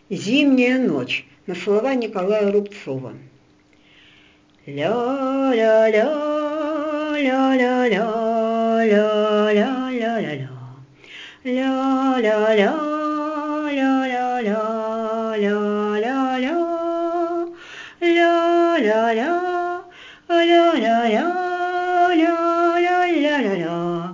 Зимняя ночь на слова Николая Рубцова. Ля-ля-ля, ля-ля-ля, ля-ля-ля-ля-ля, ля-ля-ля, ля-ля-ля, ля-ля-ля, ля-ля-ля, ля-ля-ля, ля-ля-ля-ля-ля,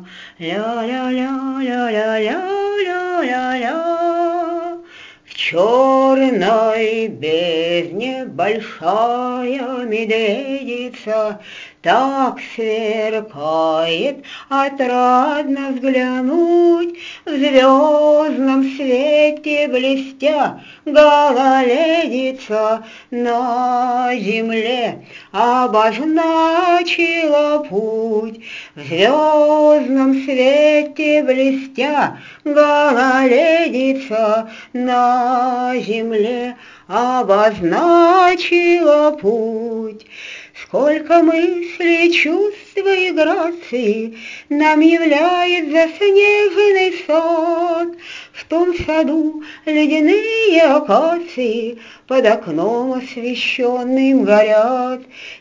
ля-ля-ля-ля-ля-ля-ля-ля. В черной бездне большая медведица так сверкает, отрадно взглянуть, в звездном свете блестя гололедица на земле обозначила путь. В звездном свете блестя гололедица на земле обозначила путь. Сколько мыслей, чувств и граций нам являет заснеженный сад. В том саду ледяные акации под окном освещенным горят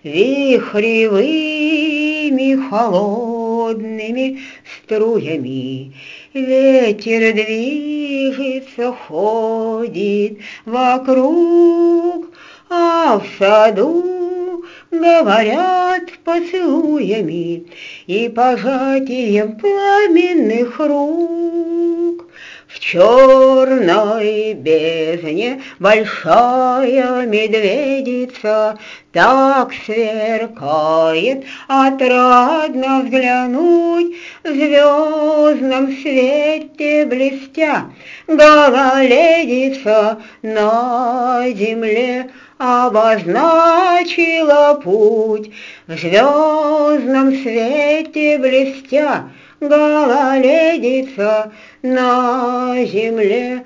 вихревыми холодными струями. Ветер движется, ходит вокруг, а в саду говорят поцелуями и пожатием пламенных рук. В черной бездне большая медведица так сверкает, отрадно взглянуть, в звездном свете блестя гололедица на земле обозначила путь. В звездном свете блестя гололедица на земле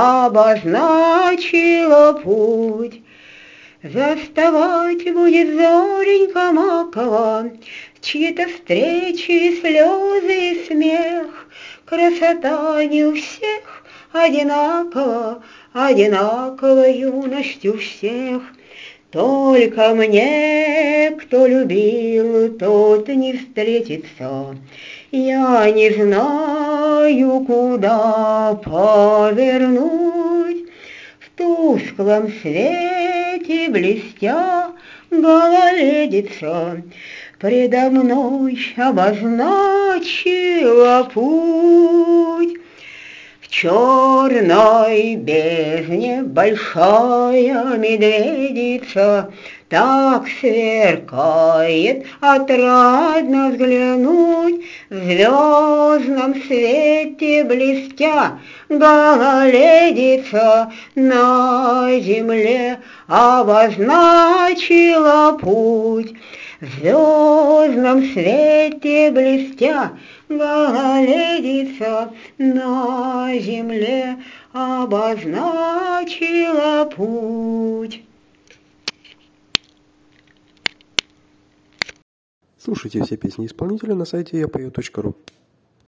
обозначила путь. Заставать будет зоренька макова, чьи-то встречи, слезы и смех. Красота не у всех одинакова, одинакова юность у всех. Только мне, кто любил, тот не встретится. Я не знаю, куда повернуть. В тусклом свете блестя гололедица предо мной обозначила путь. В черной бездне большая медведица так сверкает, отрадно взглянуть, в звездном свете блестя гололедица на земле обозначила путь. В звездном свете блестя гололедица на земле обозначила путь. Слушайте все песни исполнителя на сайте yapою.ru.